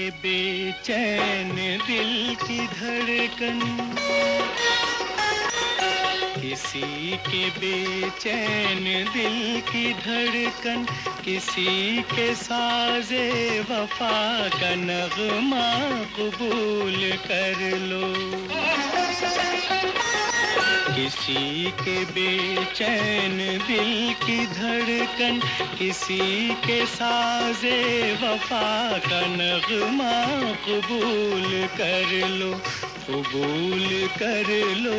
बेचैन दिल की धड़कन, किसी के बेचैन दिल की धड़कन, किसी के साज़े वफा का नगमा कबूल कर लो। किसी के बेचैन दिल की धड़कन, किसी के साज़े वफा का नगमा कबूल कर लो, कबूल कर लो।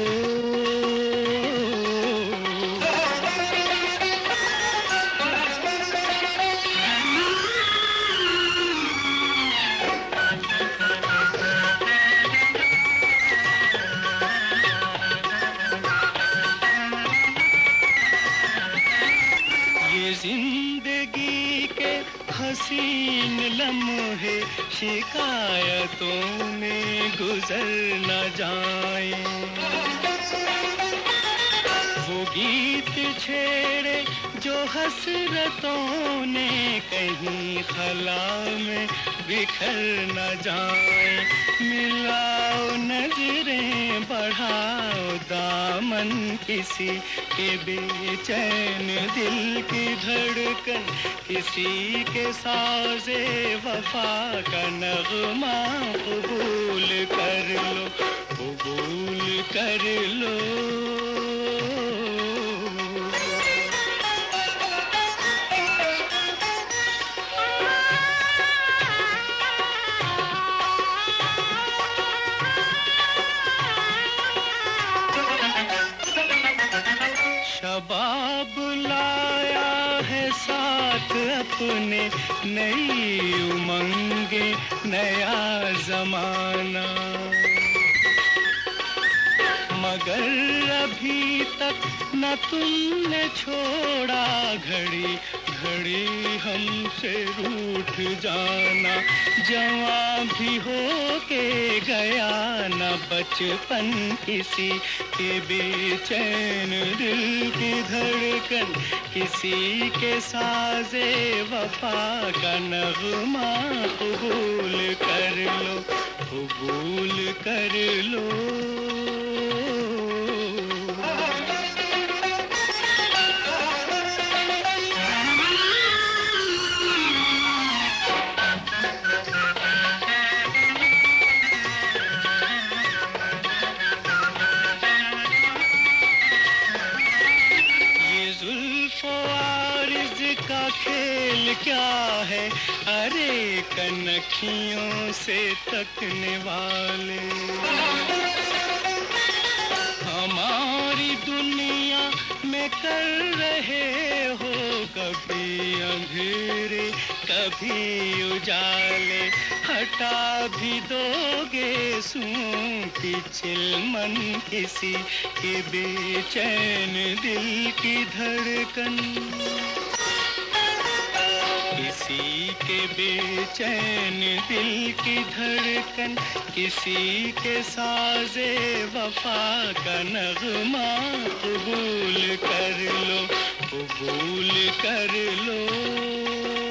जिंदगी के हसीन लम्हे शिकायतों में गुजर न जाएं, वो गीत छेड़े जो हसरतों ने कहीं खला में बिखर न जाएं। मिलाओ नजरें, बढ़ाओ दामन, किसी के बेचैन दिल की धड़कन, किसी के साज़े वफा का नगमा कबूल कर लो, कबूल कर लो। शबाब लाया है साथ अपने, नई उमंगे, नया जमाना, मगर अभी तक न तुमने छोड़ा घड़ी घड़ी हमसे रूठ जाना। जवां भी हो के गया न बचपन, किसी के बेचैन दिल की धड़कन, किसी के साज़े वफा का नगमा कबूल कर लो, कबूल कर लो। का खेल क्या है, अरे कनखियों से तकने वाले, हमारी दुनिया में कर रहे हो कभी अंधेरे कभी उजाले। हटा भी दोगे सूं की चिलमन, किसी के बेचैन दिल की धड़कन, किसी के बेचैन दिल की धड़कन, किसी के साज़े वफा का नगमा कबूल कर लो, कबूल कर लो।